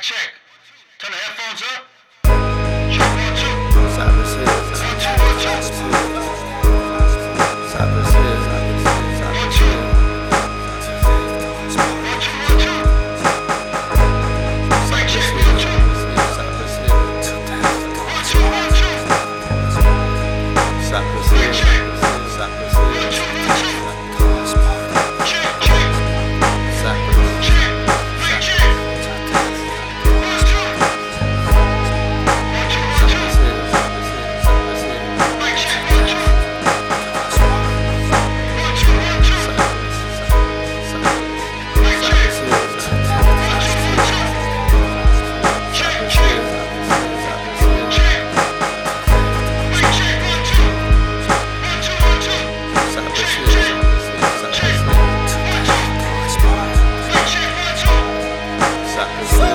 check. Turn the headphones up. Check 1, 2. 1, 2, 1, 2. Cypress Hill.